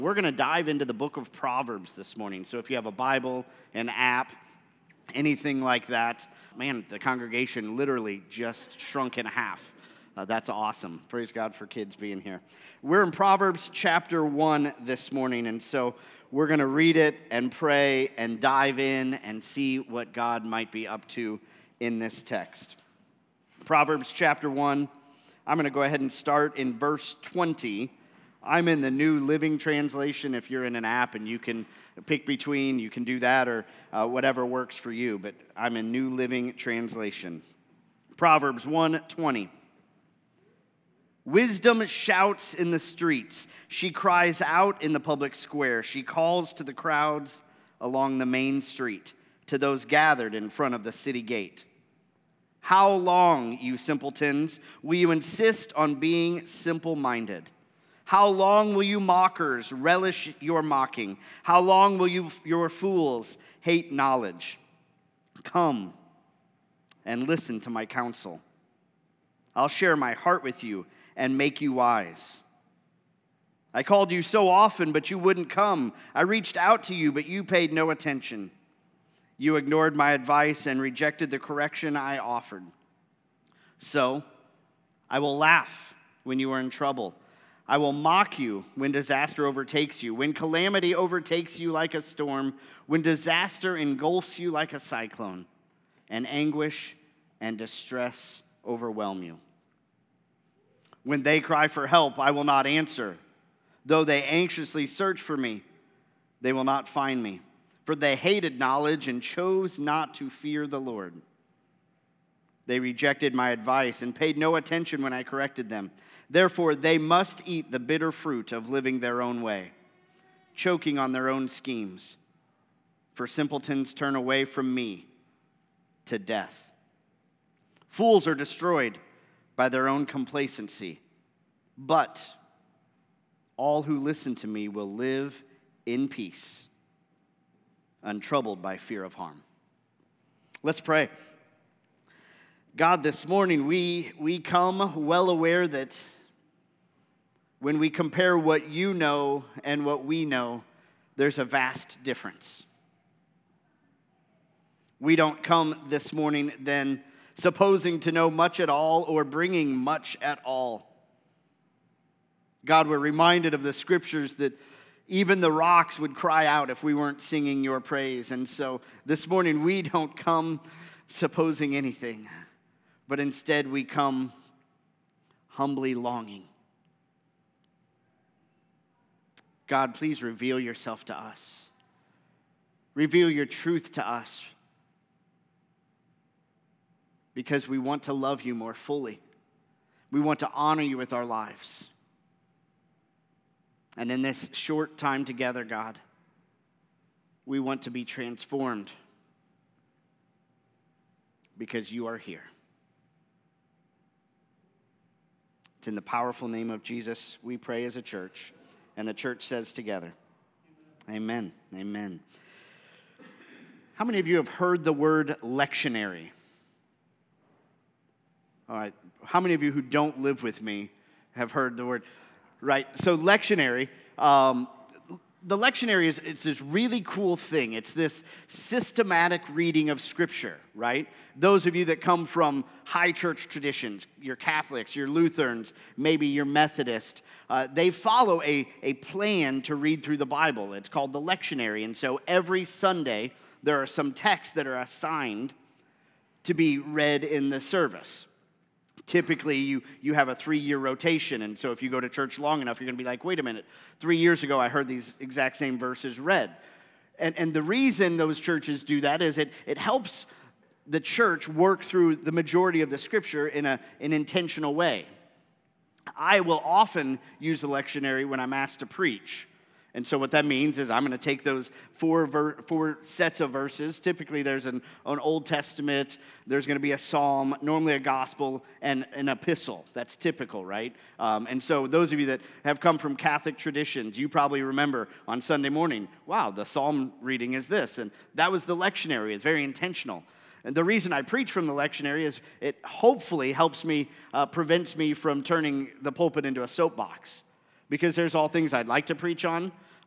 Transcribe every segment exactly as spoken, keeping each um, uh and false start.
We're going to dive into the book of Proverbs this morning. So if you have a Bible, an app, anything like that, man, the congregation literally just shrunk in half. Uh, that's awesome. Praise God for kids being here. We're in Proverbs chapter one this morning, and so we're going to read it and pray and dive in and see what God might be up to in this text. Proverbs chapter one, I'm going to go ahead and start in verse twenty. I'm in the New Living Translation. If you're in an app and you can pick between, you can do that or uh, whatever works for you. But I'm in New Living Translation. Proverbs one twenty. Wisdom shouts in the streets. She cries out in the public square. She calls to the crowds along the main street, to those gathered in front of the city gate. How long, you simpletons, will you insist on being simple-minded? How long will you mockers relish your mocking? How long will you, your fools hate knowledge? Come and listen to my counsel. I'll share my heart with you and make you wise. I called you so often, but you wouldn't come. I reached out to you, but you paid no attention. You ignored my advice and rejected the correction I offered. So I will laugh when you are in trouble. I will mock you when disaster overtakes you, when calamity overtakes you like a storm, when disaster engulfs you like a cyclone, and anguish and distress overwhelm you. When they cry for help, I will not answer. Though they anxiously search for me, they will not find me. For they hated knowledge and chose not to fear the Lord. They rejected my advice and paid no attention when I corrected them. Therefore, they must eat the bitter fruit of living their own way, choking on their own schemes. For simpletons turn away from me to death. Fools are destroyed by their own complacency, but all who listen to me will live in peace, untroubled by fear of harm. Let's pray. God, this morning we, we come well aware that when we compare what you know and what we know, there's a vast difference. We don't come this morning then supposing to know much at all or bringing much at all. God, we're reminded of the scriptures that even the rocks would cry out if we weren't singing your praise. And so this morning we don't come supposing anything, but instead we come humbly longing. God, please reveal yourself to us. Reveal your truth to us, because we want to love you more fully. We want to honor you with our lives. And in this short time together, God, we want to be transformed because you are here. It's in the powerful name of Jesus we pray as a church. And the church says together, amen, amen. How many of you have heard the word lectionary? All right, how many of you who don't live with me have heard the word? Right, so lectionary, um, the lectionary is it's this really cool thing. It's this systematic reading of Scripture, right? Those of you that come from high church traditions, you're Catholics, you're Lutherans, maybe you're Methodist, uh, they follow a, a plan to read through the Bible. It's called the lectionary. And so every Sunday, there are some texts that are assigned to be read in the service. Typically, you, you have a three-year rotation, and so if you go to church long enough, you're going to be like, wait a minute, three years ago I heard these exact same verses read. And, and the reason those churches do that is it, it helps the church work through the majority of the Scripture in a, an intentional way. I will often use the lectionary when I'm asked to preach. And so what that means is I'm going to take those four ver- four sets of verses. Typically there's an, an Old Testament, there's going to be a psalm, normally a gospel, and an epistle. That's typical, right? Um, and so those of you that have come from Catholic traditions, you probably remember on Sunday morning, wow, the psalm reading is this. And that was the lectionary. It's very intentional. And the reason I preach from the lectionary is it hopefully helps me, uh, prevents me from turning the pulpit into a soapbox. Because there's all things I'd like to preach on,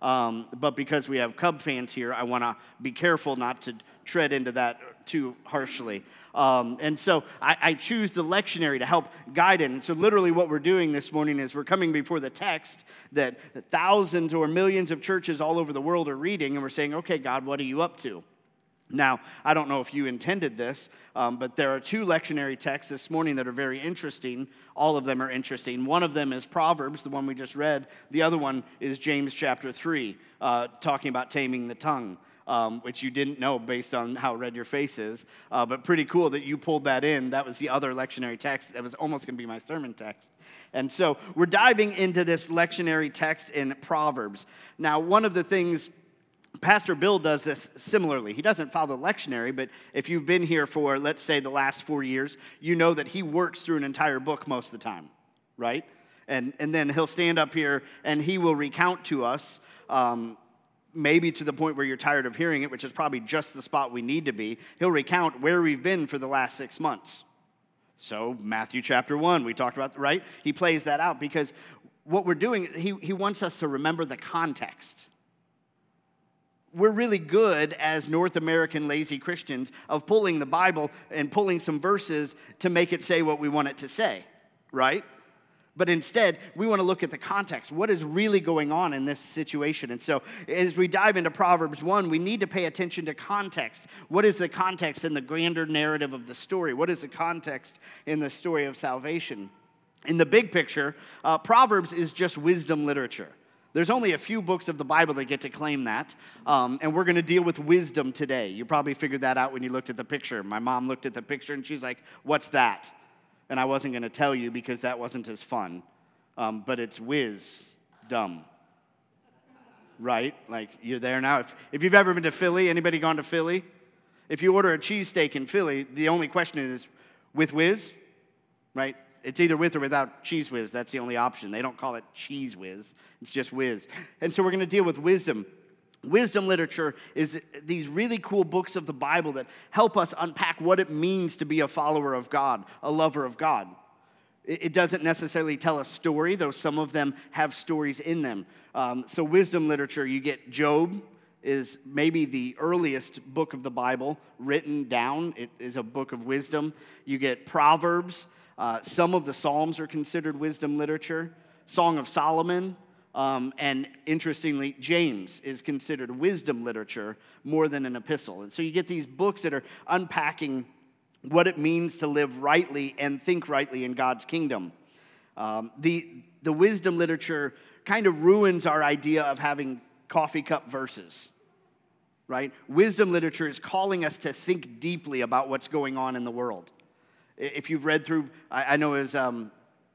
Um, but because we have Cub fans here, I want to be careful not to tread into that too harshly. Um, and so I, I choose the lectionary to help guide it. And so literally what we're doing this morning is we're coming before the text that thousands or millions of churches all over the world are reading, and we're saying, okay, God, what are you up to? Now, I don't know if you intended this, um, but there are two lectionary texts this morning that are very interesting. All of them are interesting. One of them is Proverbs, the one we just read. The other one is James chapter three, uh, talking about taming the tongue, um, which you didn't know based on how red your face is. Uh, but pretty cool that you pulled that in. That was the other lectionary text. That was almost going to be my sermon text. And so we're diving into this lectionary text in Proverbs. Now, one of the things Pastor Bill does this similarly. He doesn't follow the lectionary, but if you've been here for, let's say, the last four years, you know that he works through an entire book most of the time, right? And and then he'll stand up here and he will recount to us, um, maybe to the point where you're tired of hearing it, which is probably just the spot we need to be. He'll recount where we've been for the last six months. So Matthew chapter one, we talked about, right? He plays that out because what we're doing, he, he wants us to remember the context. We're really good as North American lazy Christians of pulling the Bible and pulling some verses to make it say what we want it to say, right? But instead, we want to look at the context. What is really going on in this situation? And so as we dive into Proverbs one, we need to pay attention to context. What is the context in the grander narrative of the story? What is the context in the story of salvation? In the big picture, uh, Proverbs is just wisdom literature. There's only a few books of the Bible that get to claim that, um, and we're going to deal with wisdom today. You probably figured that out when you looked at the picture. My mom looked at the picture, and she's like, what's that? And I wasn't going to tell you because that wasn't as fun, um, but it's wisdom, right? Like, you're there now. If, if you've ever been to Philly, anybody gone to Philly? If you order a cheesesteak in Philly, the only question is, with whiz, right? It's either with or without Cheez Whiz. That's the only option. They don't call it Cheez Whiz. It's just whiz. And so we're going to deal with wisdom. Wisdom literature is these really cool books of the Bible that help us unpack what it means to be a follower of God, a lover of God. It doesn't necessarily tell a story, though some of them have stories in them. Um, so wisdom literature, you get Job is maybe the earliest book of the Bible written down. It is a book of wisdom. You get Proverbs. Uh, some of the Psalms are considered wisdom literature. Song of Solomon, um, and interestingly, James is considered wisdom literature more than an epistle. And so you get these books that are unpacking what it means to live rightly and think rightly in God's kingdom. Um, the, the wisdom literature kind of ruins our idea of having coffee cup verses, right? Wisdom literature is calling us to think deeply about what's going on in the world. If you've read through, I know it was um,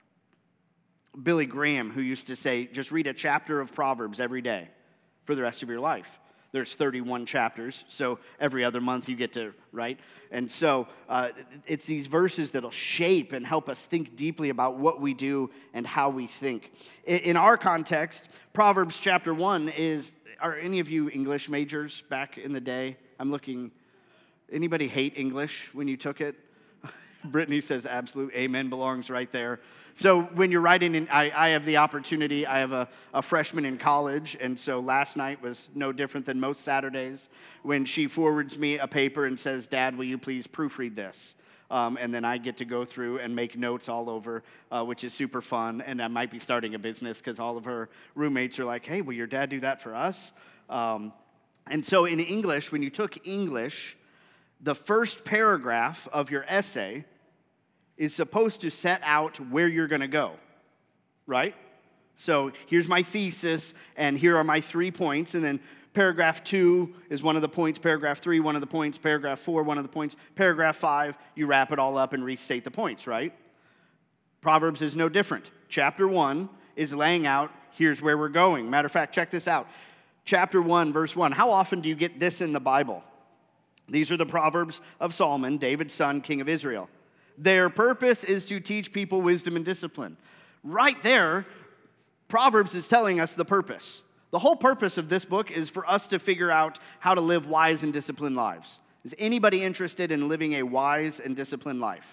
Billy Graham who used to say, just read a chapter of Proverbs every day for the rest of your life. There's thirty-one chapters, so every other month you get to, right? And so uh, it's these verses that'll shape and help us think deeply about what we do and how we think. In our context, Proverbs chapter one is, are any of you English majors back in the day? I'm looking, anybody hate English when you took it? Brittany says absolute amen belongs right there. So when you're writing, in, I, I have the opportunity, I have a, a freshman in college, and so last night was no different than most Saturdays when she forwards me a paper and says, Dad, will you please proofread this? Um, and then I get to go through and make notes all over, uh, which is super fun, and I might be starting a business because all of her roommates are like, hey, will your dad do that for us? Um, and so in English, when you took English, the first paragraph of your essay is supposed to set out where you're going to go, right? So here's my thesis, and here are my three points, and then paragraph two is one of the points, paragraph three, one of the points, paragraph four, one of the points, paragraph five, you wrap it all up and restate the points, right? Proverbs is no different. Chapter one is laying out, here's where we're going. Matter of fact, check this out. Chapter one, verse one. How often do you get this in the Bible? These are the Proverbs of Solomon, David's son, king of Israel. Their purpose is to teach people wisdom and discipline. Right there, Proverbs is telling us the purpose. The whole purpose of this book is for us to figure out how to live wise and disciplined lives. Is anybody interested in living a wise and disciplined life?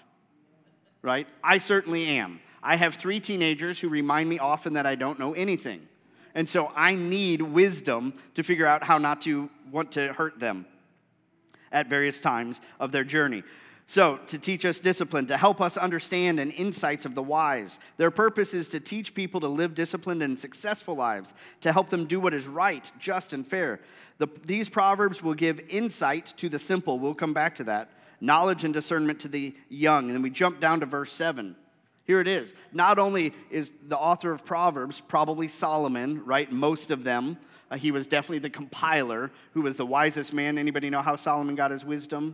Right? I certainly am. I have three teenagers who remind me often that I don't know anything. And so I need wisdom to figure out how not to want to hurt them at various times of their journey. So, to teach us discipline, to help us understand and insights of the wise. Their purpose is to teach people to live disciplined and successful lives, to help them do what is right, just, and fair. The, these proverbs will give insight to the simple. We'll come back to that. Knowledge and discernment to the young. And then we jump down to verse seven. Here it is. Not only is the author of Proverbs probably Solomon, right? Most of them. Uh, he was definitely the compiler, who was the wisest man. Anybody know how Solomon got his wisdom?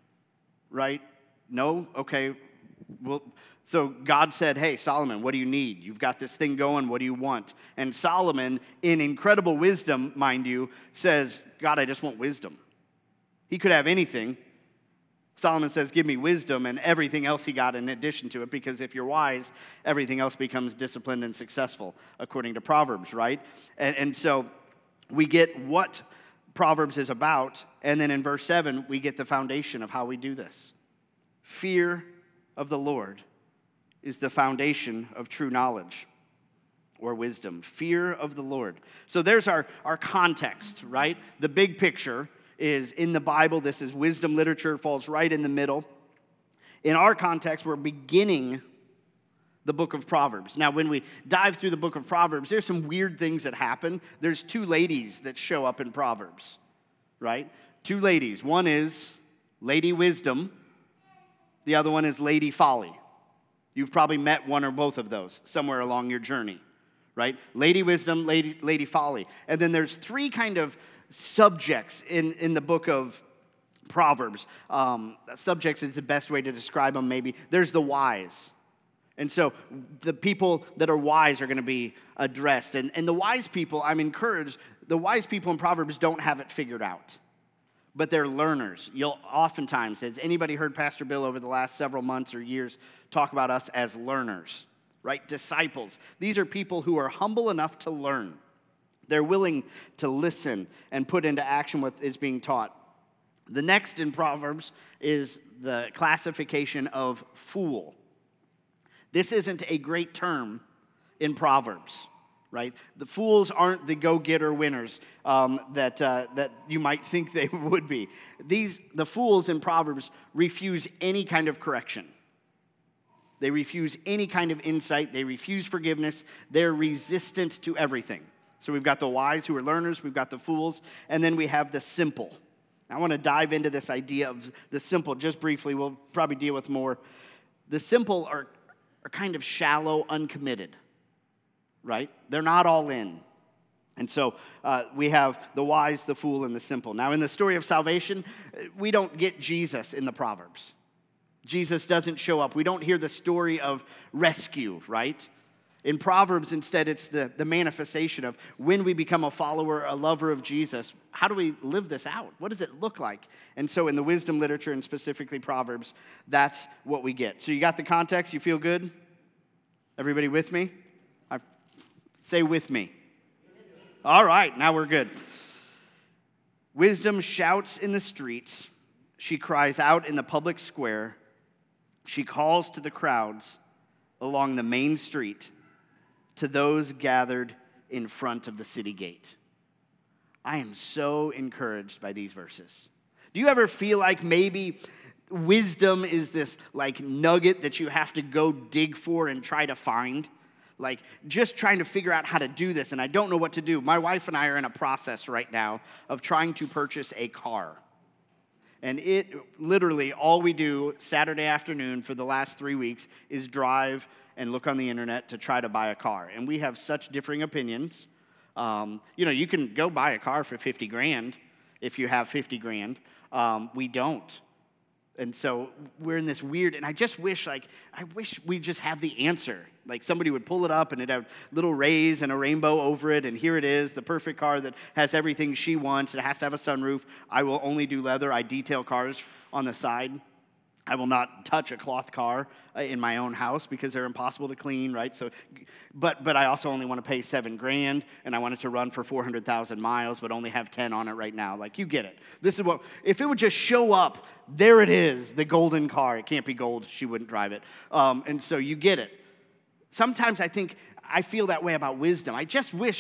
Right? No? Okay. Well, so God said, hey, Solomon, what do you need? You've got this thing going. What do you want? And Solomon, in incredible wisdom, mind you, says, God, I just want wisdom. He could have anything. Solomon says, give me wisdom, and everything else he got in addition to it, because if you're wise, everything else becomes disciplined and successful, according to Proverbs, right? And, and so we get what Proverbs is about, and then in verse seven, we get the foundation of how we do this. Fear of the Lord is the foundation of true knowledge or wisdom. Fear of the Lord. So there's our, our context, right? The big picture is in the Bible. This is wisdom literature. It falls right in the middle. In our context, we're beginning the book of Proverbs. Now, when we dive through the book of Proverbs, there's some weird things that happen. There's two ladies that show up in Proverbs, right? Two ladies. One is Lady Wisdom. The other one is Lady Folly. You've probably met one or both of those somewhere along your journey, right? Lady Wisdom, Lady, Lady Folly. And then there's three kind of subjects in, in the book of Proverbs. Um, subjects is the best way to describe them, maybe. There's the wise. And so the people that are wise are going to be addressed. And, and the wise people, I'm encouraged, the wise people in Proverbs don't have it figured out. But they're learners. You'll oftentimes, has anybody heard Pastor Bill over the last several months or years talk about us as learners, right? Disciples. These are people who are humble enough to learn. They're willing to listen and put into action what is being taught. The next in Proverbs is the classification of fool. This isn't a great term in Proverbs, right? The fools aren't the go-getter winners um, that uh, that you might think they would be. These the fools in Proverbs refuse any kind of correction. They refuse any kind of insight. They refuse forgiveness. They're resistant to everything. So we've got the wise who are learners. We've got the fools, and then we have the simple. I want to dive into this idea of the simple just briefly. We'll probably deal with more. The simple are are kind of shallow, uncommitted, right? They're not all in. And so uh, we have the wise, the fool, and the simple. Now, in the story of salvation, we don't get Jesus in the Proverbs. Jesus doesn't show up. We don't hear the story of rescue, right? In Proverbs, instead, it's the, the manifestation of when we become a follower, a lover of Jesus, how do we live this out? What does it look like? And so in the wisdom literature, and specifically Proverbs, that's what we get. So you got the context? You feel good? Everybody with me? I, say with me. All right, now we're good. Wisdom shouts in the streets. She cries out in the public square. She calls to the crowds along the main street, to those gathered in front of the city gate. I am so encouraged by these verses. Do you ever feel like maybe wisdom is this like nugget that you have to go dig for and try to find? Like just trying to figure out how to do this, and I don't know what to do. My wife and I are in a process right now of trying to purchase a car. And it literally, all we do Saturday afternoon for the last three weeks is drive and look on the internet to try to buy a car. And we have such differing opinions. Um, you know, you can go buy a car for fifty grand if you have fifty grand. Um, we don't. And so we're in this weird, and I just wish, like, I wish we just have the answer. Like somebody would pull it up and it'd have little rays and a rainbow over it, and here it is, the perfect car that has everything she wants. It has to have a sunroof. I will only do leather. I detail cars on the side. I will not touch a cloth car in my own house because they're impossible to clean, right? So, but but I also only want to pay seven grand, and I want it to run for four hundred thousand miles, but only have ten on it right now. Like, you get it. This is what, if it would just show up, there it is, the golden car. It can't be gold. She wouldn't drive it. Um, and so you get it. Sometimes I think, I feel that way about wisdom. I just wish,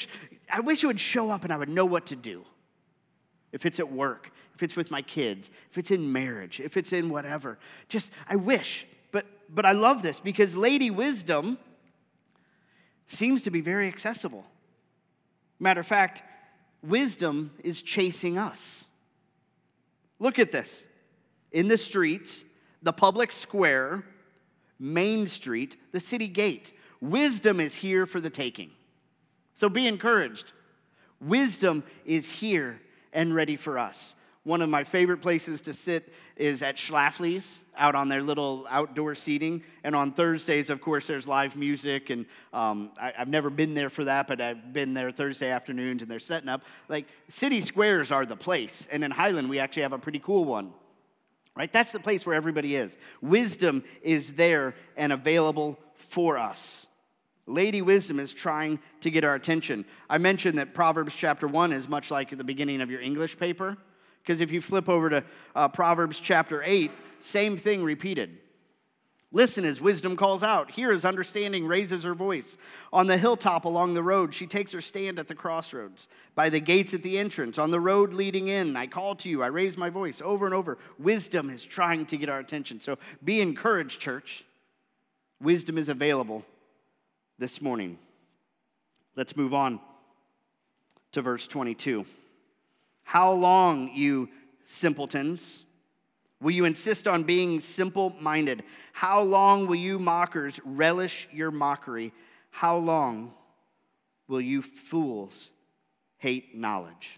I wish it would show up and I would know what to do. If it's at work, if it's with my kids, if it's in marriage, if it's in whatever. Just, I wish. But, but I love this because Lady Wisdom seems to be very accessible. Matter of fact, wisdom is chasing us. Look at this. In the streets, the public square, Main Street, the city gate, wisdom is here for the taking. So be encouraged. Wisdom is here and ready for us. One of my favorite places to sit is at Schlafly's, out on their little outdoor seating. And on Thursdays, of course, there's live music. And um, I, I've never been there for that, but I've been there Thursday afternoons, and they're setting up. Like, city squares are the place. And in Highland, we actually have a pretty cool one. Right? That's the place where everybody is. Wisdom is there and available for us. Lady Wisdom is trying to get our attention. I mentioned that Proverbs chapter one is much like at the beginning of your English paper. Because if you flip over to uh, Proverbs chapter eight, same thing repeated. Listen as wisdom calls out. Hear as understanding raises her voice. On the hilltop along the road, she takes her stand at the crossroads. By the gates at the entrance, on the road leading in, I call to you, I raise my voice over and over. Wisdom is trying to get our attention. So be encouraged, church. Wisdom is available this morning. Let's move on to verse twenty-two. How long, you simpletons, will you insist on being simple-minded? How long will you mockers relish your mockery? How long will you fools hate knowledge?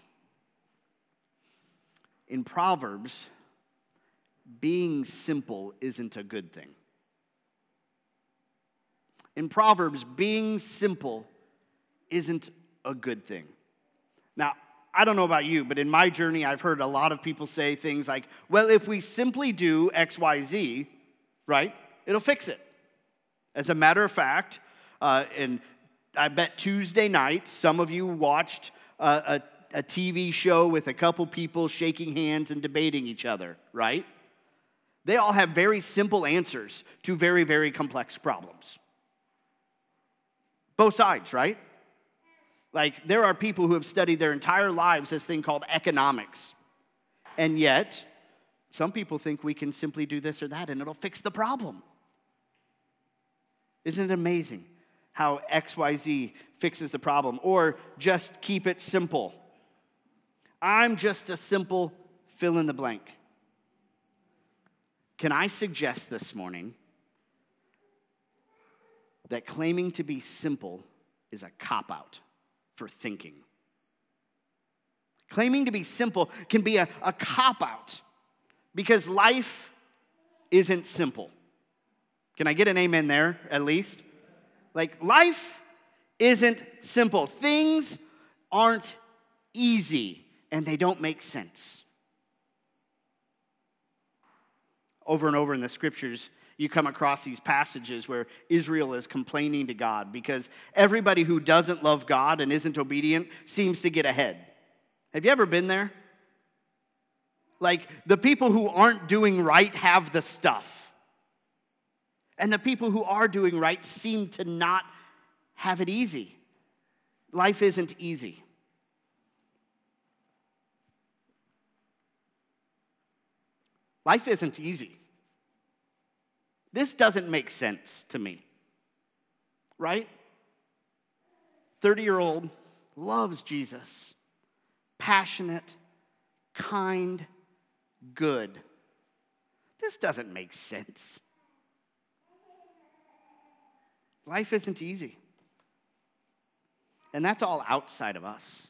In Proverbs, being simple isn't a good thing. In Proverbs, being simple isn't a good thing. Now, I don't know about you, but in my journey, I've heard a lot of people say things like, well, if we simply do X, Y, Z, right, it'll fix it. As a matter of fact, uh, and I bet Tuesday night, some of you watched a, a, a T V show with a couple people shaking hands and debating each other, right? They all have very simple answers to very, very complex problems. Both sides, right? Like, there are people who have studied their entire lives this thing called economics. And yet, some people think we can simply do this or that and it'll fix the problem. Isn't it amazing how X Y Z fixes the problem? Or just keep it simple. I'm just a simple fill in the blank. Can I suggest this morning that claiming to be simple is a cop-out for thinking? Claiming to be simple can be a, a cop-out because life isn't simple. Can I get an amen there, at least? Like, life isn't simple. Things aren't easy, and they don't make sense. Over and over in the scriptures, you come across these passages where Israel is complaining to God because everybody who doesn't love God and isn't obedient seems to get ahead. Have you ever been there? Like, the people who aren't doing right have the stuff. And the people who are doing right seem to not have it easy. Life isn't easy. Life isn't easy. This doesn't make sense to me, right? thirty-year-old loves Jesus, passionate, kind, good. This doesn't make sense. Life isn't easy. And that's all outside of us.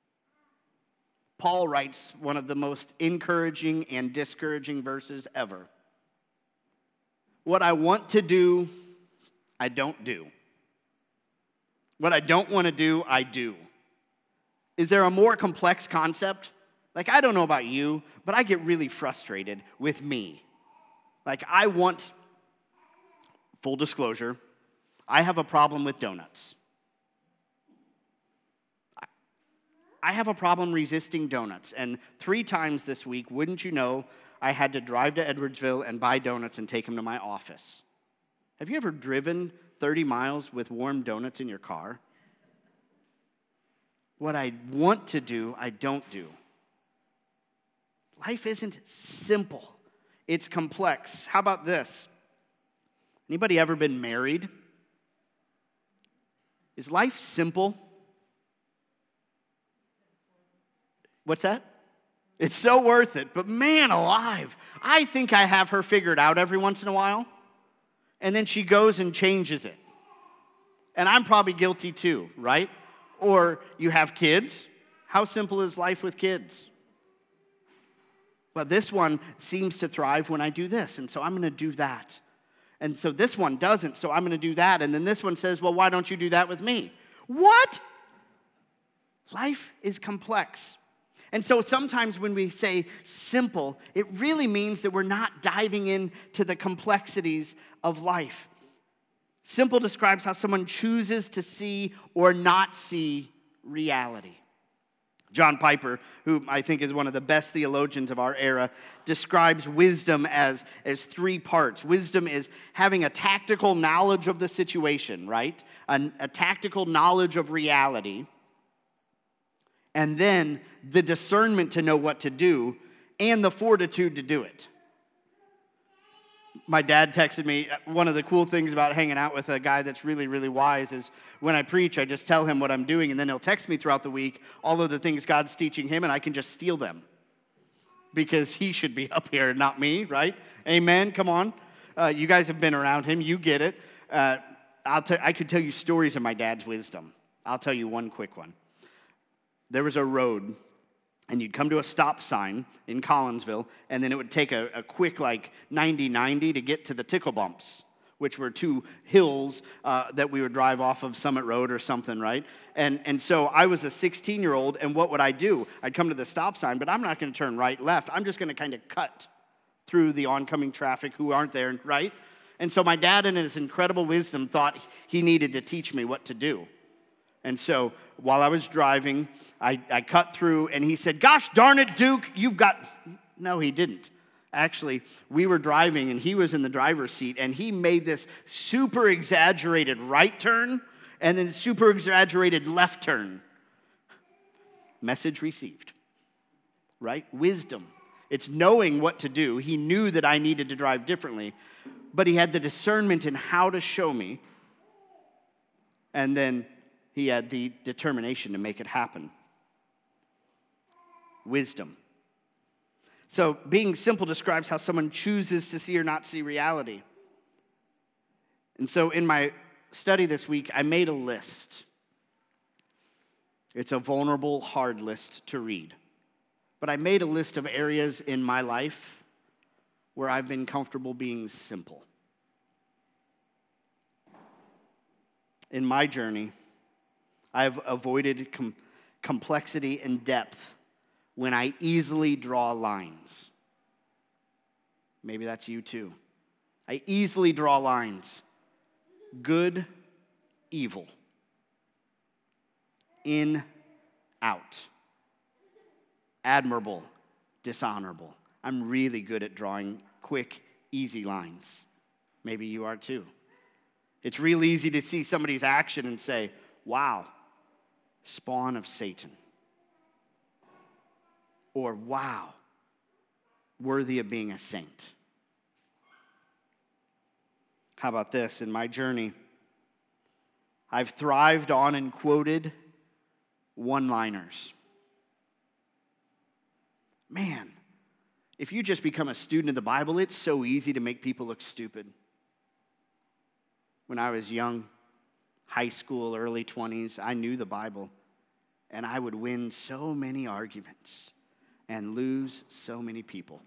Paul writes one of the most encouraging and discouraging verses ever. What I want to do, I don't do. What I don't want to do, I do. Is there a more complex concept? Like, I don't know about you, but I get really frustrated with me. Like, I want, full disclosure, I have a problem with donuts. I have a problem resisting donuts. And three times this week, wouldn't you know, I had to drive to Edwardsville and buy donuts and take them to my office. Have you ever driven thirty miles with warm donuts in your car? What I want to do, I don't do. Life isn't simple. It's complex. How about this? Anybody ever been married? Is life simple? What's that? It's so worth it, but man alive, I think I have her figured out every once in a while, and then she goes and changes it. And I'm probably guilty too, right? Or you have kids. How simple is life with kids? Well, this one seems to thrive when I do this, and so I'm going to do that. And so this one doesn't, so I'm going to do that. And then this one says, well, why don't you do that with me? What? Life is complex. And so sometimes when we say simple, it really means that we're not diving into the complexities of life. Simple describes how someone chooses to see or not see reality. John Piper, who I think is one of the best theologians of our era, describes wisdom as, as three parts. Wisdom is having a tactical knowledge of the situation, right? A, a tactical knowledge of reality. And then the discernment to know what to do and the fortitude to do it. My dad texted me, one of the cool things about hanging out with a guy that's really, really wise is when I preach, I just tell him what I'm doing, and then he'll text me throughout the week all of the things God's teaching him, and I can just steal them because he should be up here, not me, right? Amen, come on. Uh, you guys have been around him. You get it. Uh, I'll t- I could tell you stories of my dad's wisdom. I'll tell you one quick one. There was a road, and you'd come to a stop sign in Collinsville, and then it would take a, a quick, like, ninety ninety to get to the tickle bumps, which were two hills uh, that we would drive off of Summit Road or something, right? And and so I was a sixteen-year-old, and what would I do? I'd come to the stop sign, but I'm not going to turn right, left. I'm just going to kind of cut through the oncoming traffic who aren't there, right? And so my dad, in his incredible wisdom, thought he needed to teach me what to do. And so while I was driving, I, I cut through, and he said, gosh darn it, Duke, you've got... No, he didn't. Actually, we were driving, and he was in the driver's seat, and he made this super exaggerated right turn and then super exaggerated left turn. Message received, right? Wisdom. It's knowing what to do. He knew that I needed to drive differently, but he had the discernment in how to show me, and then he had the determination to make it happen. Wisdom. So being simple describes how someone chooses to see or not see reality. And so in my study this week, I made a list. It's a vulnerable, hard list to read. But I made a list of areas in my life where I've been comfortable being simple. In my journey, I've avoided com- complexity and depth when I easily draw lines. Maybe that's you too. I easily draw lines. Good, evil. In, out. Admirable, dishonorable. I'm really good at drawing quick, easy lines. Maybe you are too. It's real easy to see somebody's action and say, wow, spawn of Satan. Or, wow, worthy of being a saint. How about this? In my journey, I've thrived on and quoted one-liners. Man, if you just become a student of the Bible, it's so easy to make people look stupid. When I was young, high school, early twenties, I knew the Bible, and I would win so many arguments and lose so many people.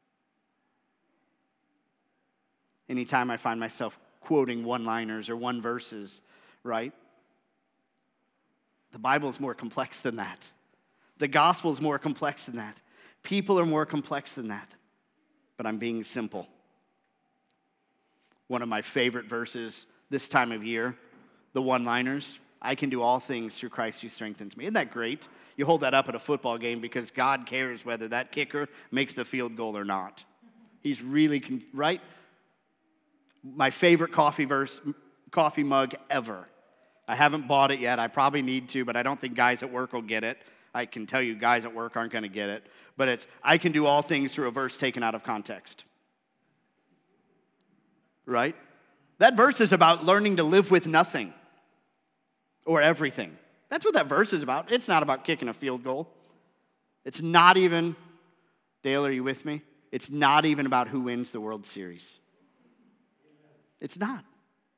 Anytime I find myself quoting one-liners or one verses, right? The Bible is more complex than that. The gospel is more complex than that. People are more complex than that. But I'm being simple. One of my favorite verses this time of year, the one-liners, I can do all things through Christ who strengthens me. Isn't that great? You hold that up at a football game because God cares whether that kicker makes the field goal or not. He's really, right? My favorite coffee verse, coffee mug ever. I haven't bought it yet. I probably need to, but I don't think guys at work will get it. I can tell you guys at work aren't going to get it. But it's, I can do all things through a verse taken out of context. Right? That verse is about learning to live with nothing or everything. That's what that verse is about. It's not about kicking a field goal. It's not even, Dale, are you with me? It's not even about who wins the World Series. It's not.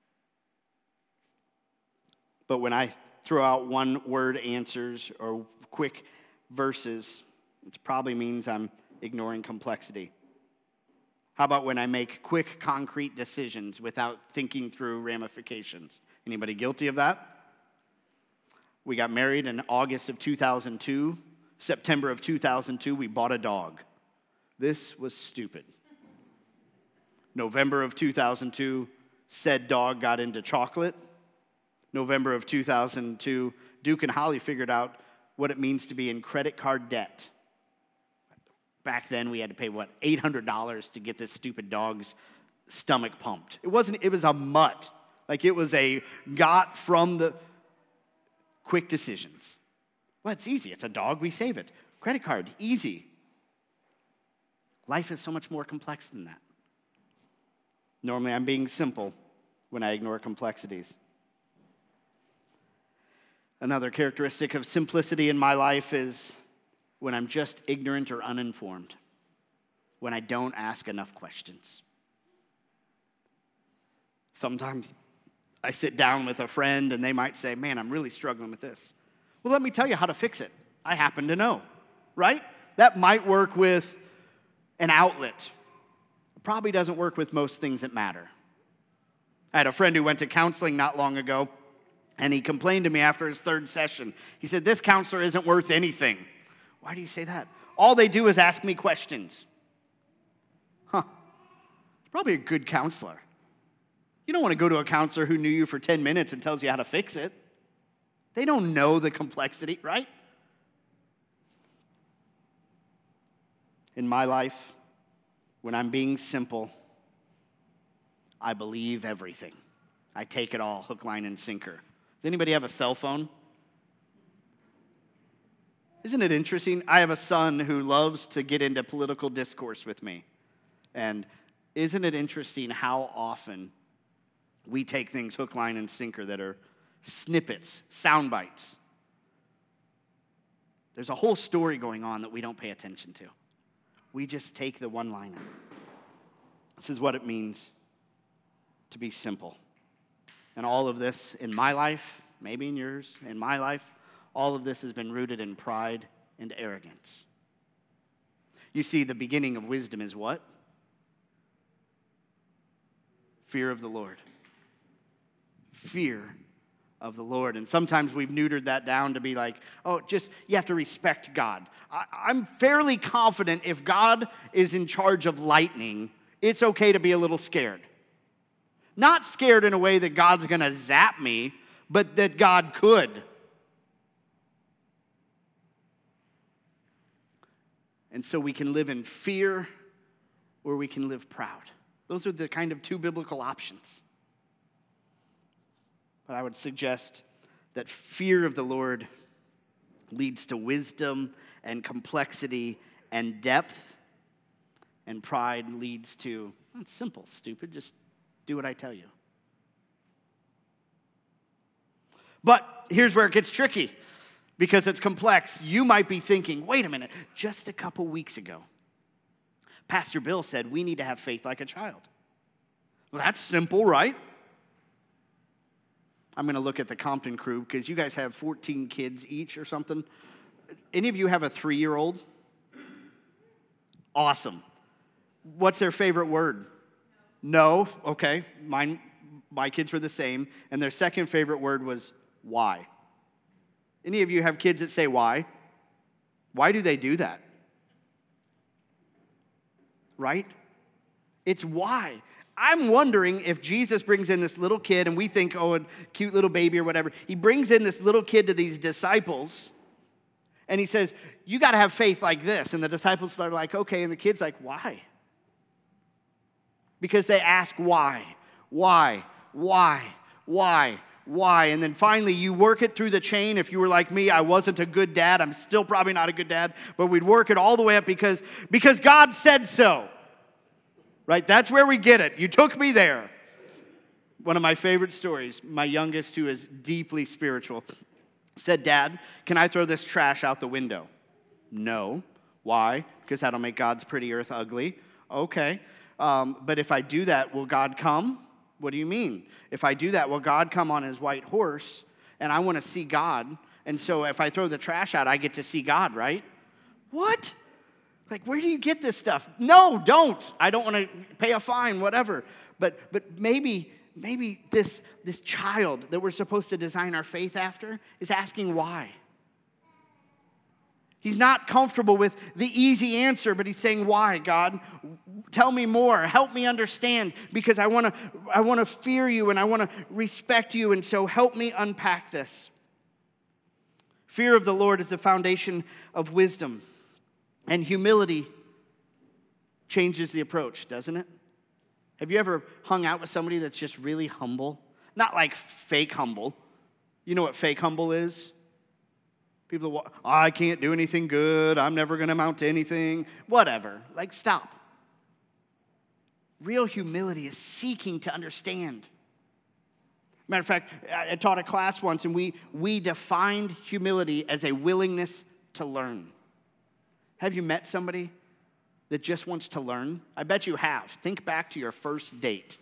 But when I throw out one-word answers or quick verses, it probably means I'm ignoring complexity. How about when I make quick, concrete decisions without thinking through ramifications? Anybody guilty of that? We got married in August of two thousand two. September of two thousand two, we bought a dog. This was stupid. November of two thousand two, said dog got into chocolate. November of two thousand two, Duke and Holly figured out what it means to be in credit card debt. Back then, we had to pay, what, eight hundred dollars to get this stupid dog's stomach pumped. It wasn't, it was a mutt. Like it was a got from the quick decisions. Well, it's easy. It's a dog, we save it. Credit card, easy. Life is so much more complex than that. Normally, I'm being simple when I ignore complexities. Another characteristic of simplicity in my life is when I'm just ignorant or uninformed, when I don't ask enough questions. Sometimes I sit down with a friend and they might say, man, I'm really struggling with this. Well, let me tell you how to fix it. I happen to know, right? That might work with an outlet. It probably doesn't work with most things that matter. I had a friend who went to counseling not long ago, and he complained to me after his third session. He said, this counselor isn't worth anything. Why do you say that? All they do is ask me questions. Huh. Probably a good counselor. You don't want to go to a counselor who knew you for ten minutes and tells you how to fix it. They don't know the complexity, right? In my life, when I'm being simple, I believe everything. I take it all, hook, line, and sinker. Does anybody have a cell phone? Isn't it interesting? I have a son who loves to get into political discourse with me. And isn't it interesting how often we take things hook, line, and sinker that are snippets, sound bites? There's a whole story going on that we don't pay attention to. We just take the one-liner. This is what it means to be simple. And all of this in my life, maybe in yours, in my life, all of this has been rooted in pride and arrogance. You see, the beginning of wisdom is what? Fear of the Lord. Fear of the Lord. And sometimes we've neutered that down to be like, oh, just, you have to respect God. I, I'm fairly confident if God is in charge of lightning, it's okay to be a little scared. Not scared in a way that God's going to zap me, but that God could. And so we can live in fear or we can live proud. Those are the kind of two biblical options. But I would suggest that fear of the Lord leads to wisdom and complexity and depth, and pride leads to, oh, it's simple, stupid, just do what I tell you. But here's where it gets tricky, because it's complex. You might be thinking, wait a minute, just a couple weeks ago, Pastor Bill said we need to have faith like a child. Well, that's simple, right? I'm going to look at the Compton crew, because you guys have fourteen kids each or something. Any of you have a three-year-old? Awesome. What's their favorite word? No. Okay. Mine, my kids were the same. And their second favorite word was why. Any of you have kids that say why? Why do they do that? Right? It's why. I'm wondering if Jesus brings in this little kid, and we think, oh, a cute little baby or whatever. He brings in this little kid to these disciples, and he says, you got to have faith like this. And the disciples are like, okay. And the kid's like, why? Because they ask why, why, why, why, Why? And then finally, you work it through the chain. If you were like me, I wasn't a good dad. I'm still probably not a good dad. But we'd work it all the way up because, because God said so. Right? That's where we get it. You took me there. One of my favorite stories, my youngest, who is deeply spiritual, said, Dad, can I throw this trash out the window? No. Why? Because that'll make God's pretty earth ugly. Okay. Um, but if I do that, will God come? What do you mean? If I do that, will God come on his white horse? And I want to see God. And so if I throw the trash out, I get to see God, right? What? Like, where do you get this stuff? No, don't. I don't want to pay a fine, whatever. But but maybe maybe this, this child that we're supposed to design our faith after is asking why. He's not comfortable with the easy answer, but he's saying, why, God? Tell me more. Help me understand, because I want to I want to fear you and I want to respect you, and so help me unpack this. Fear of the Lord is the foundation of wisdom, and humility changes the approach, doesn't it? Have you ever hung out with somebody that's just really humble? Not like fake humble. You know what fake humble is? People, oh, I can't do anything good. I'm never going to amount to anything. Whatever. Like, stop. Real humility is seeking to understand. Matter of fact, I taught a class once, and we, we defined humility as a willingness to learn. Have you met somebody that just wants to learn? I bet you have. Think back to your first date.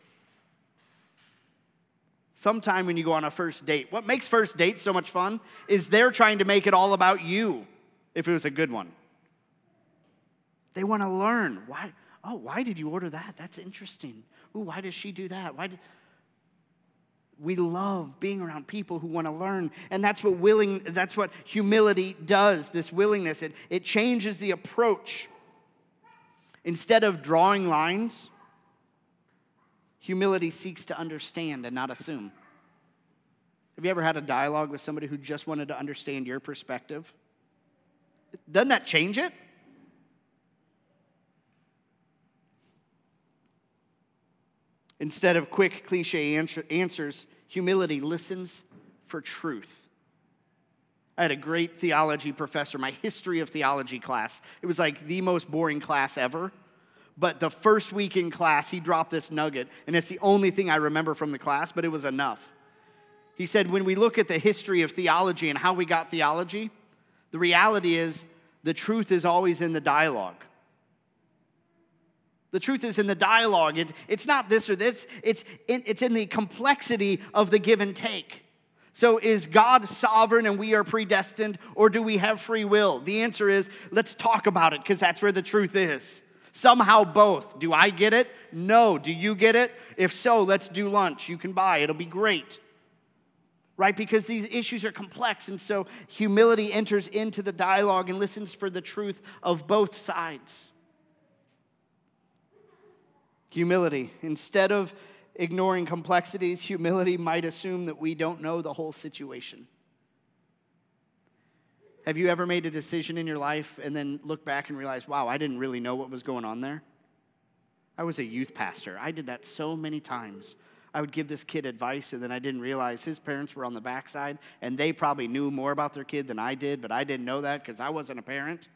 Sometime when you go on a first date, what makes first dates so much fun is they're trying to make it all about you, if it was a good one. They want to learn. Why? Oh, why did you order that? That's interesting. Ooh, why does she do that? Why did... We love being around people who want to learn, and that's what willing. That's what humility does. This willingness, it, it changes the approach. Instead of drawing lines, humility seeks to understand and not assume. Have you ever had a dialogue with somebody who just wanted to understand your perspective? Doesn't that change it? Instead of quick, cliche answer, answers, humility listens for truth. I had a great theology professor, my history of theology class. It was like the most boring class ever. But the first week in class, he dropped this nugget, and it's the only thing I remember from the class, but it was enough. He said, when we look at the history of theology and how we got theology, the reality is the truth is always in the dialogue. The truth is in the dialogue. It, it's not this or this. It's in, it's in the complexity of the give and take. So is God sovereign and we are predestined, or do we have free will? The answer is, let's talk about it, because that's where the truth is. Somehow both. Do I get it? No. Do you get it? If so, let's do lunch. You can buy. It'll be great. Right? Because these issues are complex, and so humility enters into the dialogue and listens for the truth of both sides. Humility. Instead of ignoring complexities, humility might assume that we don't know the whole situation. Have you ever made a decision in your life and then look back and realize, wow, I didn't really know what was going on there? I was a youth pastor. I did that so many times. I would give this kid advice, and then I didn't realize his parents were on the backside, and they probably knew more about their kid than I did, but I didn't know that because I wasn't a parent.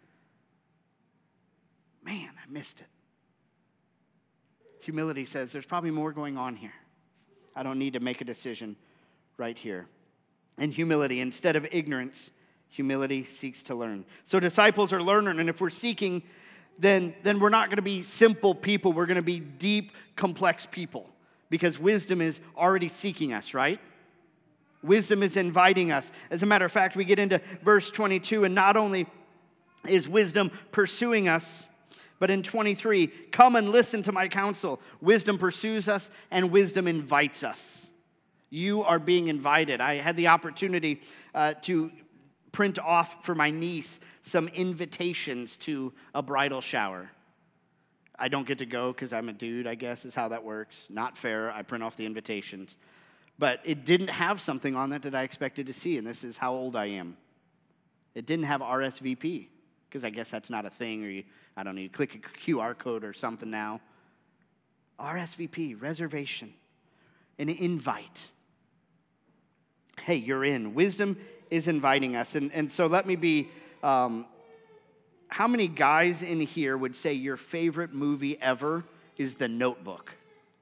Man, I missed it. Humility says there's probably more going on here. I don't need to make a decision right here. And humility, instead of ignorance, humility seeks to learn. So disciples are learners, and if we're seeking, then, then we're not going to be simple people. We're going to be deep, complex people, because wisdom is already seeking us, right? Wisdom is inviting us. As a matter of fact, we get into verse twenty-two, and not only is wisdom pursuing us, but in twenty-three, come and listen to my counsel. Wisdom pursues us, and wisdom invites us. You are being invited. I had the opportunity uh, to print off for my niece some invitations to a bridal shower. I don't get to go because I'm a dude, I guess, is how that works. Not fair. I print off the invitations. But it didn't have something on that that I expected to see, and this is how old I am. It didn't have R S V P, because I guess that's not a thing, or you, I don't know, you click a Q R code or something now. R S V P, reservation, an invite. hey, you're in. Wisdom is inviting us. And, and so let me be, um, how many guys in here would say your favorite movie ever is The Notebook?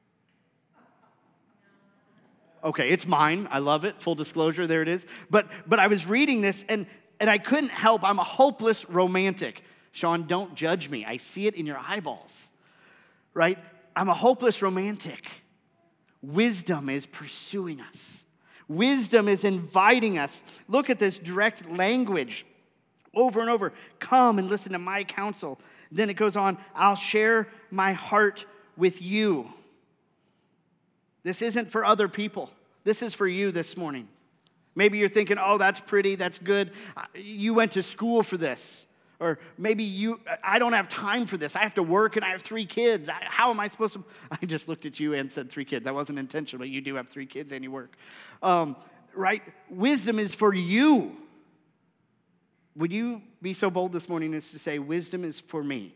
Okay, it's mine. I love it. Full disclosure, there it is. But but I was reading this, and, and I couldn't help. I'm a hopeless romantic. Sean, don't judge me. I see it in your eyeballs, right? I'm a hopeless romantic. Wisdom is pursuing us. Wisdom is inviting us. Look at this direct language over and over. Come and listen to my counsel. Then it goes on, I'll share my heart with you. This isn't for other people. This is for you this morning. Maybe you're thinking, oh, that's pretty, that's good. You went to school for this. Or maybe you, I don't have time for this. I have to work and I have three kids. How am I supposed to? I just looked at you and said three kids. That wasn't intentional, but you do have three kids and you work. Um, right? Wisdom is for you. Would you be so bold this morning as to say, wisdom is for me?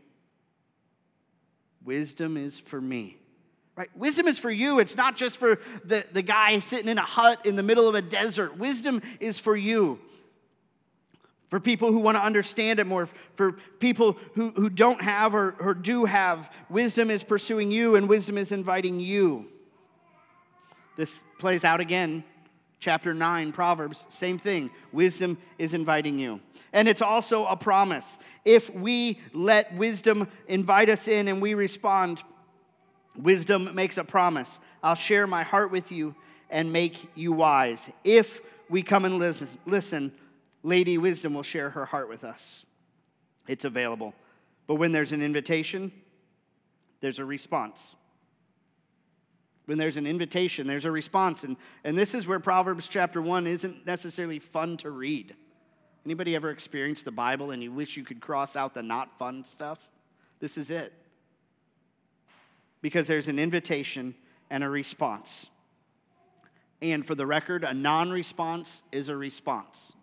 Wisdom is for me. Right? Wisdom is for you. It's not just for the, the guy sitting in a hut in the middle of a desert. Wisdom is for you. For people who want to understand it more. For people who, who don't have or, or do have. Wisdom is pursuing you, and wisdom is inviting you. This plays out again. Chapter nine, Proverbs, same thing. Wisdom is inviting you. And it's also a promise. If we let wisdom invite us in and we respond, wisdom makes a promise. I'll share my heart with you and make you wise. If we come and listen, listen, Lady Wisdom will share her heart with us. It's available. But when there's an invitation, there's a response. When there's an invitation, there's a response. And, and this is where Proverbs chapter one isn't necessarily fun to read. Anybody ever experienced the Bible and you wish you could cross out the not fun stuff? This is it. Because there's an invitation and a response. And for the record, a non-response is a response.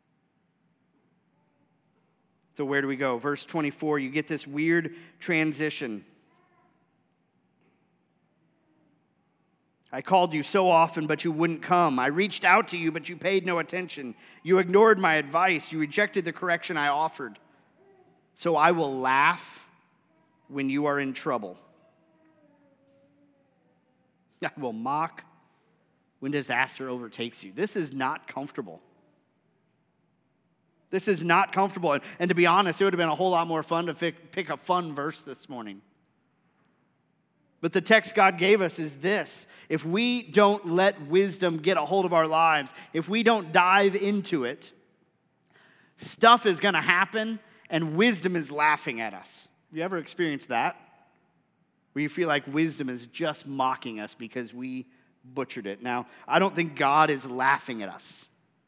So where do we go? Verse twenty-four, you get this weird transition. I called you so often, but you wouldn't come. I reached out to you, but you paid no attention. You ignored my advice. You rejected the correction I offered. So I will laugh when you are in trouble. I will mock when disaster overtakes you. This is not comfortable. This is not comfortable. And, and to be honest, it would have been a whole lot more fun to pick, pick a fun verse this morning. But the text God gave us is this. If we don't let wisdom get a hold of our lives, if we don't dive into it, stuff is going to happen and wisdom is laughing at us. Have you ever experienced that? Where you feel like wisdom is just mocking us because we butchered it. Now, I don't think God is laughing at us.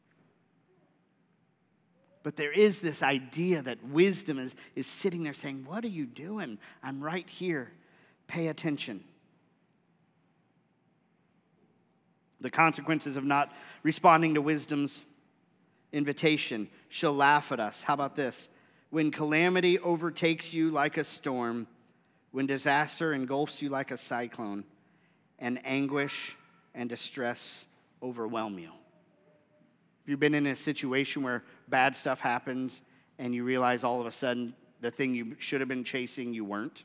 But there is this idea that wisdom is, is sitting there saying, what are you doing? I'm right here. Pay attention. The consequences of not responding to wisdom's invitation. She'll laugh at us. How about this? When calamity overtakes you like a storm, when disaster engulfs you like a cyclone, and anguish and distress overwhelm you. Have you been in a situation where bad stuff happens and you realize all of a sudden the thing you should have been chasing, you weren't?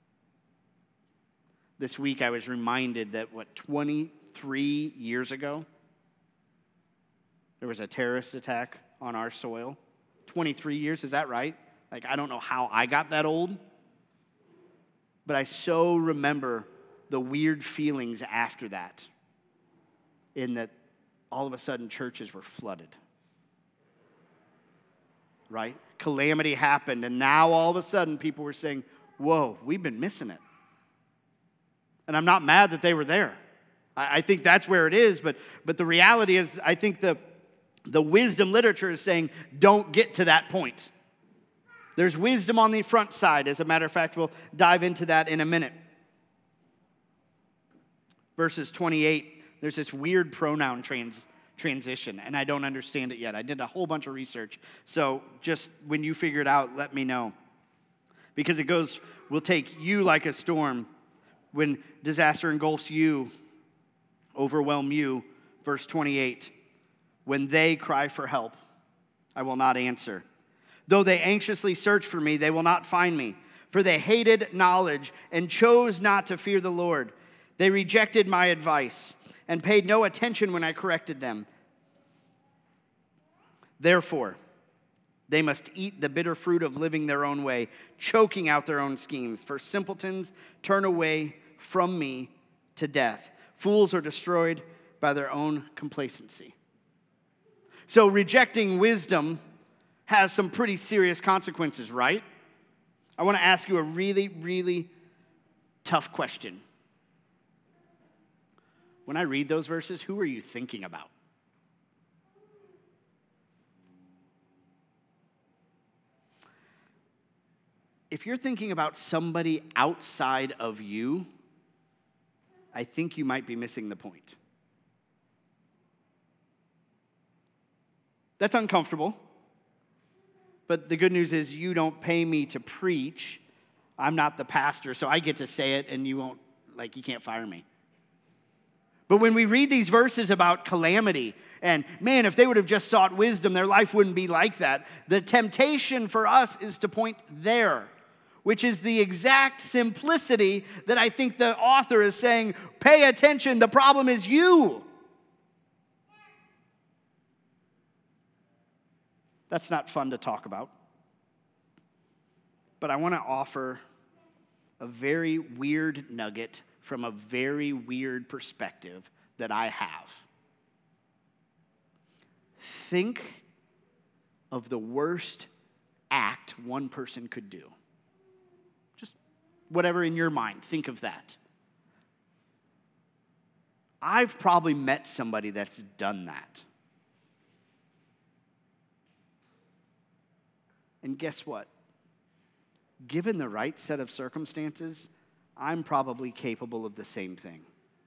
This week I was reminded that, what, twenty-three years ago, there was a terrorist attack on our soil. twenty-three years, is that right? Like, I don't know how I got that old. But I so remember the weird feelings after that, in that all of a sudden churches were flooded. Right? Calamity happened, and now all of a sudden people were saying, whoa, we've been missing it. And I'm not mad that they were there. I, I think that's where it is, but, but the reality is I think the, the wisdom literature is saying don't get to that point. There's wisdom on the front side. As a matter of fact, we'll dive into that in a minute. Verses twenty-eight, there's this weird pronoun trans, transition, and I don't understand it yet. I did a whole bunch of research. So just when you figure it out, let me know. Because it goes, we'll take you like a storm. When disaster engulfs you, overwhelm you. Verse twenty-eight, When they cry for help, I will not answer. Though they anxiously search for me, they will not find me. For they hated knowledge and chose not to fear the Lord. They rejected my advice and paid no attention when I corrected them. Therefore, they must eat the bitter fruit of living their own way, choking out their own schemes. For simpletons turn away from me to death. Fools are destroyed by their own complacency. So rejecting wisdom has some pretty serious consequences, right? I want to ask you a really, really tough question. When I read those verses, who are you thinking about? If you're thinking about somebody outside of you, I think you might be missing the point. That's uncomfortable. But the good news is you don't pay me to preach. I'm not the pastor, so I get to say it and you won't, like, you can't fire me. But when we read these verses about calamity, and man, if they would have just sought wisdom, their life wouldn't be like that. The temptation for us is to point there, which is the exact simplicity that I think the author is saying, pay attention, the problem is you. That's not fun to talk about. But I want to offer a very weird nugget from a very weird perspective that I have. Think of the worst act one person could do. Just whatever in your mind, think of that. I've probably met somebody that's done that. And guess what? Given the right set of circumstances, I'm probably capable of the same thing.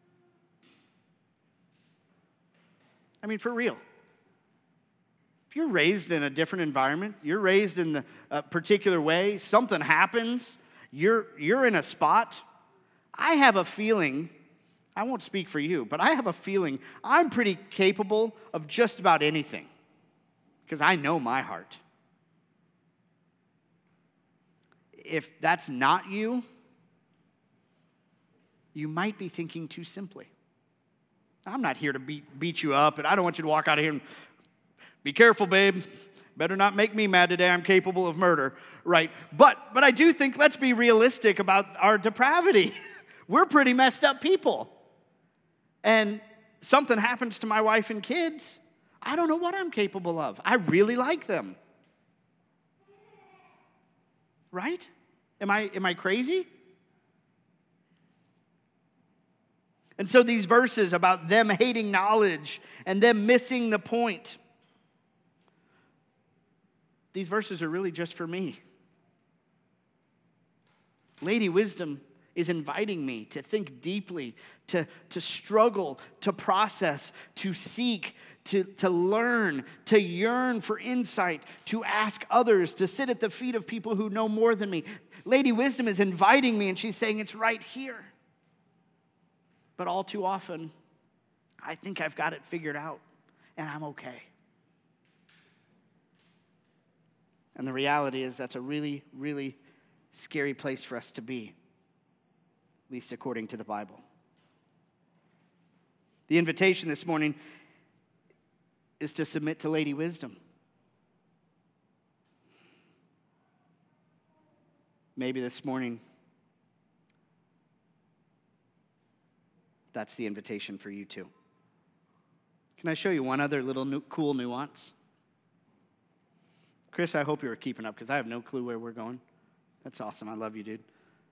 I mean, for real. If you're raised in a different environment, you're raised in a particular way, something happens, you're, you're in a spot, I have a feeling, I won't speak for you, but I have a feeling I'm pretty capable of just about anything because I know my heart. If that's not you, you might be thinking too simply. I'm not here to beat, beat you up, and I don't want you to walk out of here and be careful, babe. Better not make me mad today. I'm capable of murder, right? But but I do think, let's be realistic about our depravity. We're pretty messed up people. And something happens to my wife and kids, I don't know what I'm capable of. I really like them. Right? Am I, am I crazy? And so these verses about them hating knowledge and them missing the point, these verses are really just for me. Lady Wisdom is inviting me to think deeply, to, to struggle, to process, to seek, to, to learn, to yearn for insight, to ask others, to sit at the feet of people who know more than me. Lady Wisdom is inviting me, and she's saying it's right here. But all too often, I think I've got it figured out, and I'm okay. And the reality is that's a really, really scary place for us to be, at least according to the Bible. The invitation this morning is to submit to Lady Wisdom. Maybe this morning, that's the invitation for you too. Can I show you one other little nu- cool nuance? Chris, I hope you were keeping up because I have no clue where we're going. That's awesome. I love you, dude.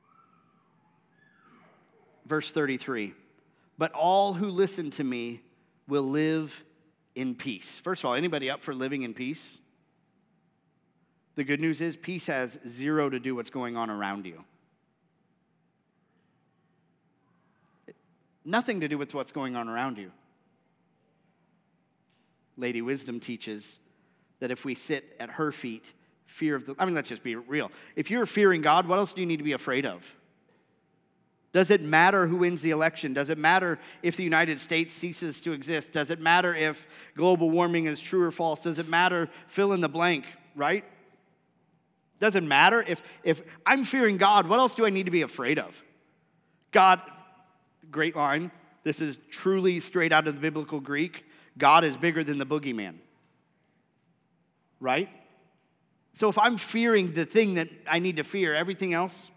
Verse thirty-three. But all who listen to me will live in peace. First of all, anybody up for living in peace? The good news is peace has zero to do with what's going on around you. Nothing to do with what's going on around you. Lady Wisdom teaches that if we sit at her feet, fear of the, I mean, let's just be real. If you're fearing God, what else do you need to be afraid of? Does it matter who wins the election? Does it matter if the United States ceases to exist? Does it matter if global warming is true or false? Does it matter, fill in the blank, right? Does it matter if, if I'm fearing God, what else do I need to be afraid of? God, great line. This is truly straight out of the biblical Greek. God is bigger than the boogeyman, right? So if I'm fearing the thing that I need to fear, everything else,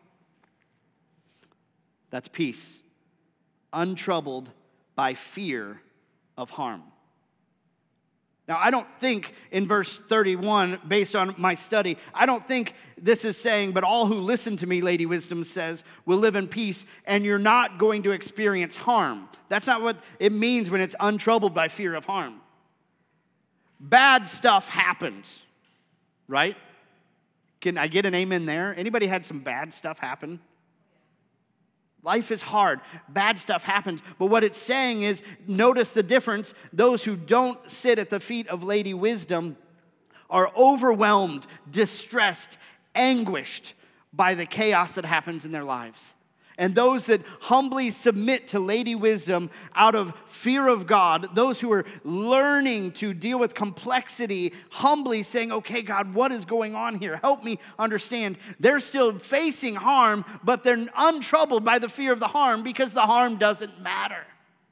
that's peace, untroubled by fear of harm. Now, I don't think in verse thirty-one, based on my study, I don't think this is saying, but all who listen to me, Lady Wisdom says, will live in peace, and you're not going to experience harm. That's not what it means when it's untroubled by fear of harm. Bad stuff happens, right? Can I get an amen there? Anybody had some bad stuff happen? Life is hard. Bad stuff happens. But what it's saying is, notice the difference. Those who don't sit at the feet of Lady Wisdom are overwhelmed, distressed, anguished by the chaos that happens in their lives. And those that humbly submit to Lady Wisdom out of fear of God, those who are learning to deal with complexity, humbly saying, okay, God, what is going on here? Help me understand. They're still facing harm, but they're untroubled by the fear of the harm because the harm doesn't matter.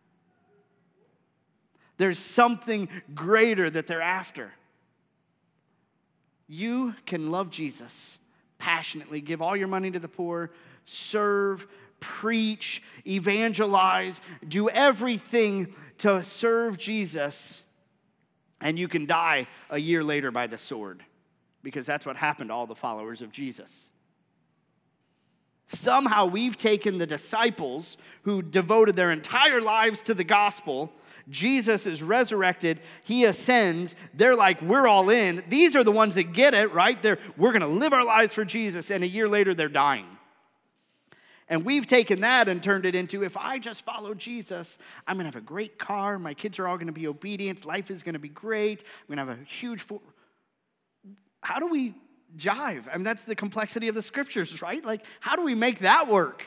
There's something greater that they're after. You can love Jesus passionately, give all your money to the poor, serve, preach, evangelize, do everything to serve Jesus, and you can die a year later by the sword, because that's what happened to all the followers of Jesus. Somehow we've taken the disciples who devoted their entire lives to the gospel. Jesus is resurrected. He ascends. They're like, we're all in. These are the ones that get it, right? They're, we're going to live our lives for Jesus, and a year later they're dying. And we've taken that and turned it into, if I just follow Jesus, I'm going to have a great car. My kids are all going to be obedient. Life is going to be great. I'm going to have a huge... Fo- How do we jive? I mean, that's the complexity of the scriptures, right? Like, how do we make that work?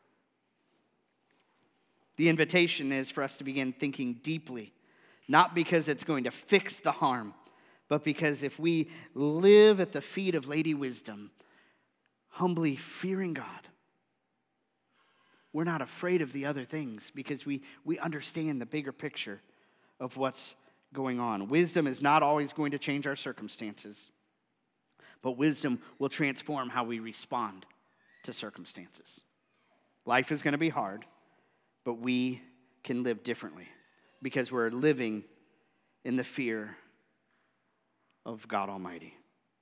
The invitation is for us to begin thinking deeply, not because it's going to fix the harm, but because if we live at the feet of Lady Wisdom, humbly fearing God, we're not afraid of the other things because we, we understand the bigger picture of what's going on. Wisdom is not always going to change our circumstances, but wisdom will transform how we respond to circumstances. Life is going to be hard, but we can live differently because we're living in the fear of God Almighty.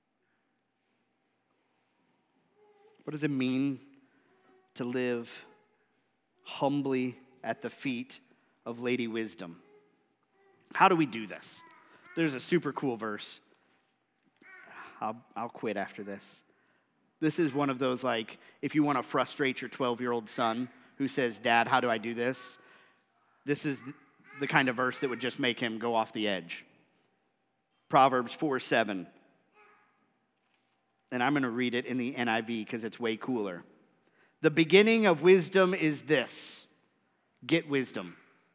What does it mean to live humbly at the feet of Lady Wisdom? How do we do this? There's a super cool verse. I'll, I'll quit after this. This is one of those, like, if you want to frustrate your twelve-year-old son who says, Dad, how do I do this? This is the kind of verse that would just make him go off the edge. Proverbs four seven. And I'm going to read it in the N I V because it's way cooler. The beginning of wisdom is this: get wisdom.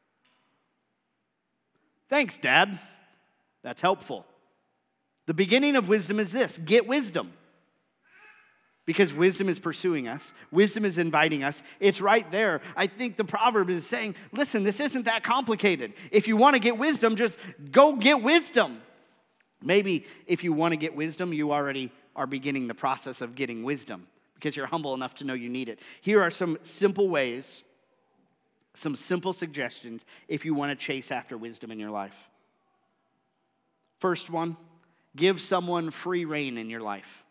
Thanks, Dad. That's helpful. The beginning of wisdom is this: get wisdom. Because wisdom is pursuing us. Wisdom is inviting us. It's right there. I think the proverb is saying, listen, this isn't that complicated. If you want to get wisdom, just go get wisdom. Maybe if you want to get wisdom, you already are beginning the process of getting wisdom, because you're humble enough to know you need it. Here are some simple ways, some simple suggestions if you want to chase after wisdom in your life. First one, give someone free rein in your life.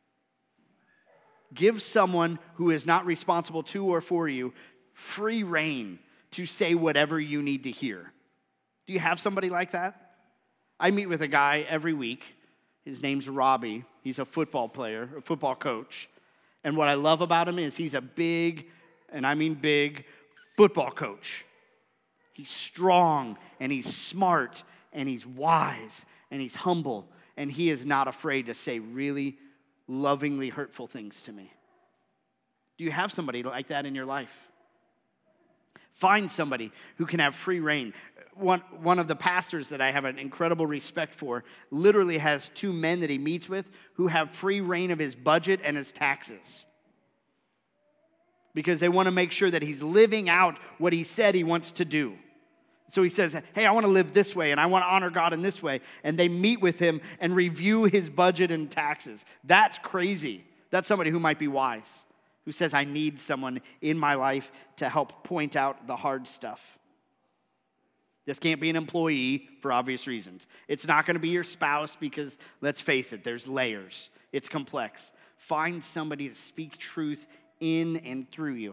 Give someone who is not responsible to or for you free rein to say whatever you need to hear. Do you have somebody like that? I meet with a guy every week. His name's Robbie. He's a football player, a football coach. And what I love about him is he's a big, and I mean big, football coach. He's strong, and he's smart, and he's wise, and he's humble, and he is not afraid to say really lovingly hurtful things to me. Do you have somebody like that in your life? Find somebody who can have free reign. One, one of the pastors that I have an incredible respect for literally has two men that he meets with who have free reign of his budget and his taxes, because they want to make sure that he's living out what he said he wants to do. So he says, hey, I want to live this way, and I want to honor God in this way. And they meet with him and review his budget and taxes. That's crazy. That's somebody who might be wise, who says, I need someone in my life to help point out the hard stuff. This can't be an employee for obvious reasons. It's not going to be your spouse because, let's face it, there's layers. It's complex. Find somebody to speak truth in and through you.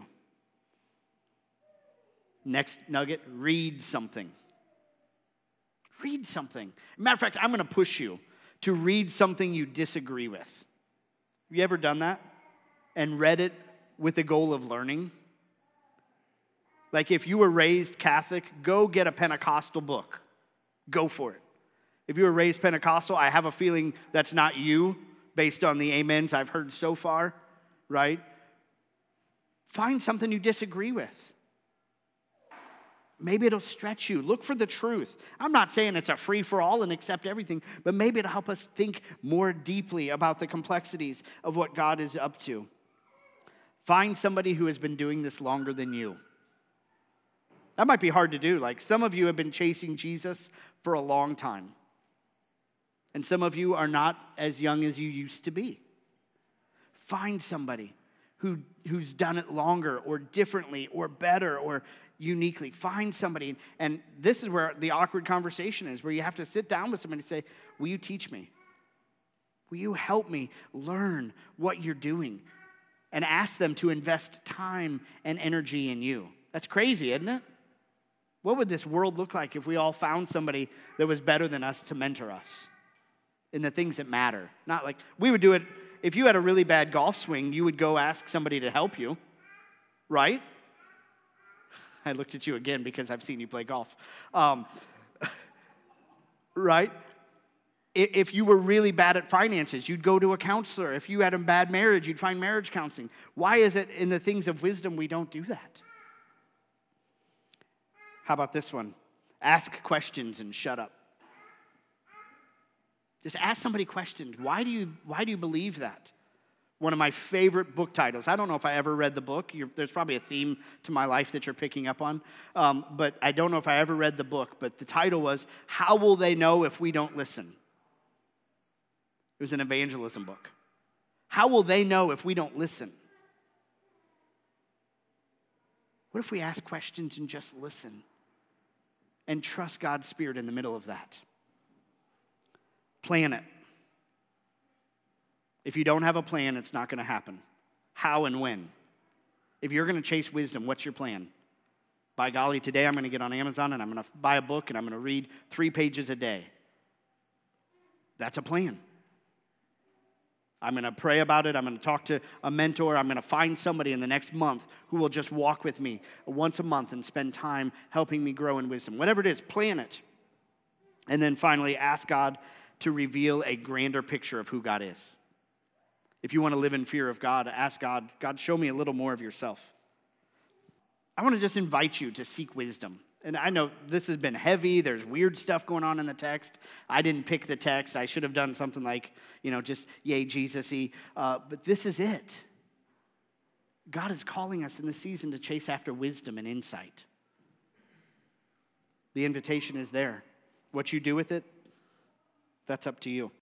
Next nugget, read something. Read something. Matter of fact, I'm going to push you to read something you disagree with. Have you ever done that and read it with the goal of learning? Like if you were raised Catholic, go get a Pentecostal book. Go for it. If you were raised Pentecostal, I have a feeling that's not you based on the amens I've heard so far, right? Find something you disagree with. Maybe it'll stretch you. Look for the truth. I'm not saying it's a free-for-all and accept everything, but maybe it'll help us think more deeply about the complexities of what God is up to. Find somebody who has been doing this longer than you. That might be hard to do. Like some of you have been chasing Jesus for a long time. And some of you are not as young as you used to be. Find somebody who, who's done it longer or differently or better or uniquely. Find somebody. And this is where the awkward conversation is, where you have to sit down with somebody and say, will you teach me? Will you help me learn what you're doing? And ask them to invest time and energy in you. That's crazy, isn't it? What would this world look like if we all found somebody that was better than us to mentor us in the things that matter? Not like, we would do it, if you had a really bad golf swing, you would go ask somebody to help you, right? I looked at you again because I've seen you play golf. Um, right? If you were really bad at finances, you'd go to a counselor. If you had a bad marriage, you'd find marriage counseling. Why is it in the things of wisdom we don't do that? How about this one? Ask questions and shut up. Just ask somebody questions. Why do you, why do you believe that? One of my favorite book titles. I don't know if I ever read the book. You're, there's probably a theme to my life that you're picking up on. Um, but I don't know if I ever read the book. But the title was, How Will They Know If We Don't Listen? It was an evangelism book. How will they know if we don't listen? What if we ask questions and just listen and trust God's Spirit in the middle of that? Plan it. If you don't have a plan, it's not going to happen. How and when? If you're going to chase wisdom, what's your plan? By golly, today I'm going to get on Amazon and I'm going to buy a book and I'm going to read three pages a day. That's a plan. I'm going to pray about it. I'm going to talk to a mentor. I'm going to find somebody in the next month who will just walk with me once a month and spend time helping me grow in wisdom. Whatever it is, plan it. And then finally, ask God to reveal a grander picture of who God is. If you want to live in fear of God, ask God, God, show me a little more of yourself. I want to just invite you to seek wisdom. And I know this has been heavy. There's weird stuff going on in the text. I didn't pick the text. I should have done something like, you know, just yay, Jesus-y. Uh, but this is it. God is calling us in this season to chase after wisdom and insight. The invitation is there. What you do with it, that's up to you.